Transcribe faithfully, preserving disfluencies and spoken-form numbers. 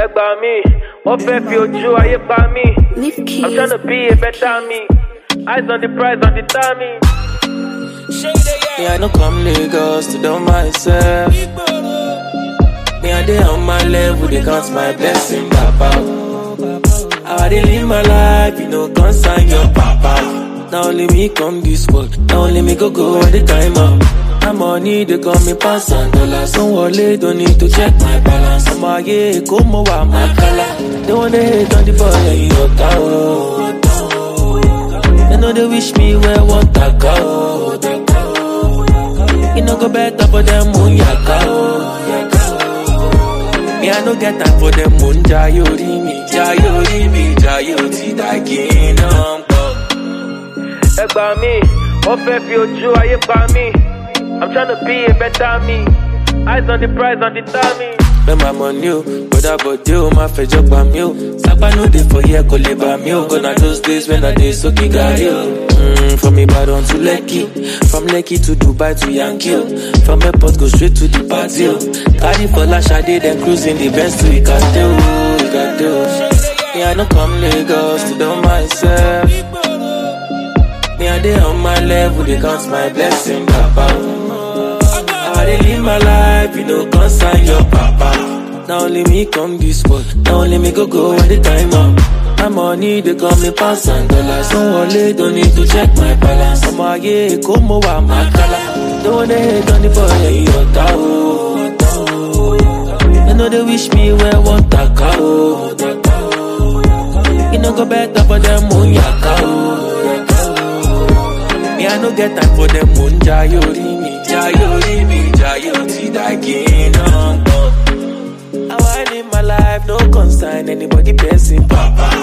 Ẹgbà mi, wọ́n fẹ́ fi ojú ayé pa mí. I'm trying to be a better me. Eyes on the prize, on the timing. Me, I no come Lagos to do myself. Me, I dey on my level, they count my blessing, papa. How I dey live my life, you know, concern your papa. Now only me come this world, now only me go go all the time up. My money, they call me pass and dollars. Don't worry, don't need to check my balance. I'm a yeah, come over my color. They wanna hate on the boy, and you know, cow. They know they wish me where want to go. You know go better for them moon yaka. Me I no get time for them moon jayori me, jayori me, jayoti that kingdom come. Ẹgbà mi, wọ́n fẹ́ fi ojú ayé pa mí. I'm trying to be a better me. Eyes on the prize, on the timing. Spend my money, oh, but that body, oh, my face job by me, oh. Sapa no day for here, go live by me, oh. Gonna those days when I day so kigari, oh. Mm, from Ibadan to Lekki, from Lekki to Dubai to Yankee, oh. From airport go straight to the party, oh. Carry for Lashade, then cruising the Benz to Ikate, oh, Ikate, oh. Me I no come Lagos to do myself. Me I dey on my level, they count my blessing, papa. I dey live my life, you know, concern your papa. Now only me come this world, now only me go go all the time up. My money, they call me pounds and dollars. Don't worry, don't need to check my balance. I'm a yeah, come over my color. Don't wanna hate on the boy, and you know, cow. They know they wish me where want to go. You know go better for them moon yaka. Me I no get time for them moon jayori me, jayori me, jayoti that kingdom come. How I live my life, no concern anybody blessing, papa.